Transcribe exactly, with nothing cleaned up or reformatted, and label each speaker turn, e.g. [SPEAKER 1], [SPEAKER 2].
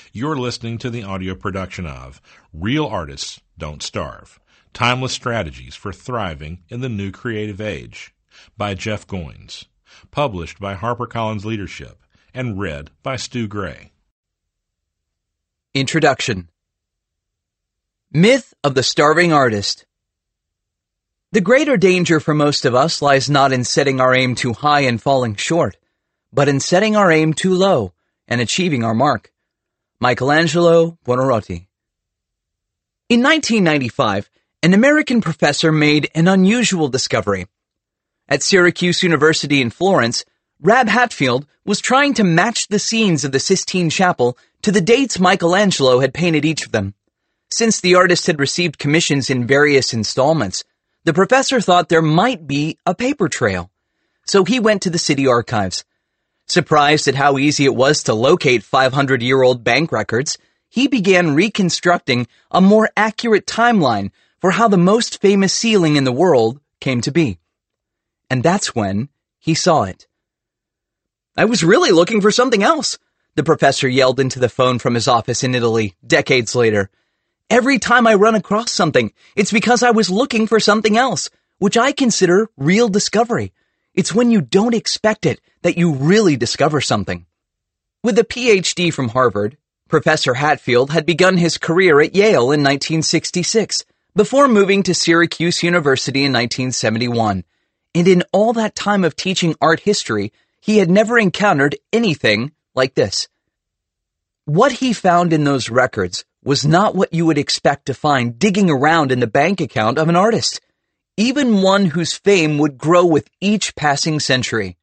[SPEAKER 1] You're listening to the audio production of Real Artists Don't Starve, Timeless Strategies for Thriving in the New Creative Age by Jeff Goins, published by HarperCollins Leadership and read by Stu Gray.
[SPEAKER 2] Introduction. Myth of the Starving Artist. The greater danger for most of us lies not in setting our aim too high and falling short, but in setting our aim too low and achieving our mark. Michelangelo Buonarroti. In nineteen ninety-five, an American professor made an unusual discovery. At Syracuse University in Florence, Rab Hatfield was trying to match the scenes of the Sistine Chapel to the dates Michelangelo had painted each of them. Since the artist had received commissions in various installments, the professor thought there might be a paper trail. So he went to the city archives. Surprised at how easy it was to locate five hundred year old bank records, he began reconstructing a more accurate timeline for how the most famous ceiling in the world came to be. And that's when he saw it. "I was really looking for something else," the professor yelled into the phone from his office in Italy decades later. "Every time I run across something, it's because I was looking for something else, which I consider real discovery. It's when you don't expect it that you really discover something." With a P H D from Harvard, Professor Hatfield had begun his career at Yale in nineteen sixty-six, before moving to Syracuse University in nineteen seventy-one. And in all that time of teaching art history, he had never encountered anything like this. What he found in those records was not what you would expect to find digging around in the bank account of an artist, even one whose fame would grow with each passing century.